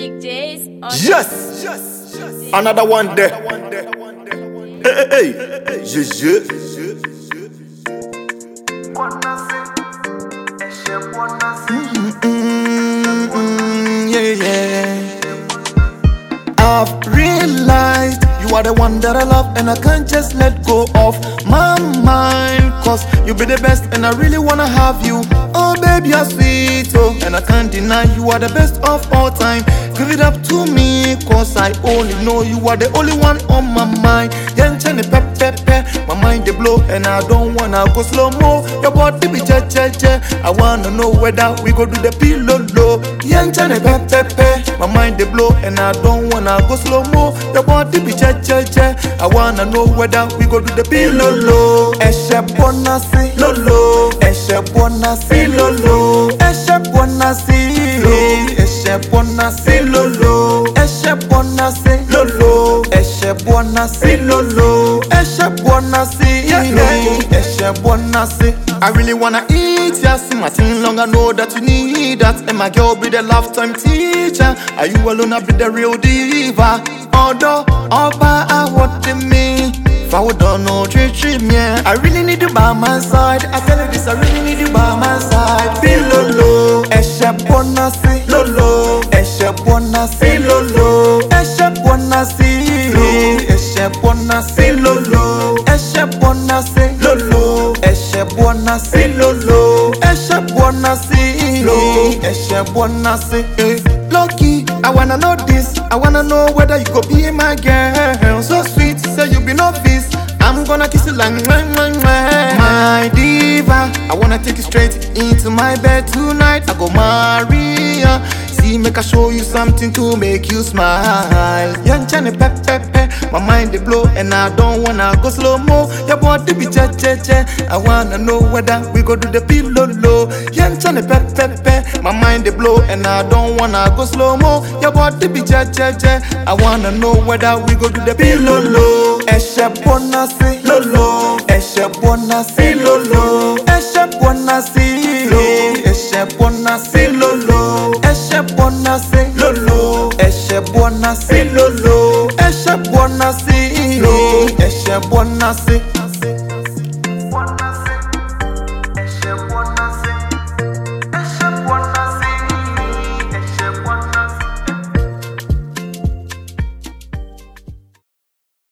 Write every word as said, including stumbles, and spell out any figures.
Big J's on Yes, another one there. Hey, hey, hey, je, je. Mm-mm, yeah, yeah. I've realized you are the one that I love, and I can't just let go of my mind. Cause you be the best, and I really wanna have you. Oh, baby, you're sweet, oh. And I can't deny you are the best of all time. Give it up to me, cause I only know you are the only one on my mind. Yenchene pep pep pep, my mind they blow, and I don't wanna go slow mo. Your body be che che che. I wanna know whether we go do the pillow low. Yenchene pep pep pep, my mind they blow, and I don't wanna go slow mo. Your body be che che che. I wanna know whether we go do the pillow low. Eshe bona si lolo, eshe bona si lolo, eshe bona si lolo, eshe bona si lolo, eshe bona si lolo, eshe bona si lolo, eshe bona si lolo, eshe bona si. I really wanna eat ya, see my thing long, I know that you need that. And my girl be the lifetime teacher. Are you alone, I be the real diva? Although, all by I want to me. If I would don't know, treat, treat me. I really need you by my side. I tell you this, I really need you by my side. Feel lolo, eshe bona si lolo, eshe bona si lolo, eshe bona si lolo, eshe bona si lolo, eshe bona si lolo, eshe bona si lolo, eshe bona si lolo, eshe bona si. Lucky, I wanna know this. I wanna know whether you go be my girl. So sweet, say you be no feast. I'm gonna kiss you like mwah, mwah, mwah. My diva, I wanna take you straight into my bed tonight. I go marry ya. See, make I show you something to make you smile. Young Chane pep pep pep, my mind they blow, and I don't wanna go slow mo. Your body be che che che. I wanna know whether we go do the pillow low. Young Chane pep pep pep, my mind they blow, and I don't wanna go slow mo. Your body be che che che. I wanna know whether we go do the pillow low. Eshe bona si lolo, eshe bona si lolo, eshe bona si lolo, eshe bona si lolo, eshe bona si lolo, eshe bona si lolo, eshe bona si lolo, eshe bona si.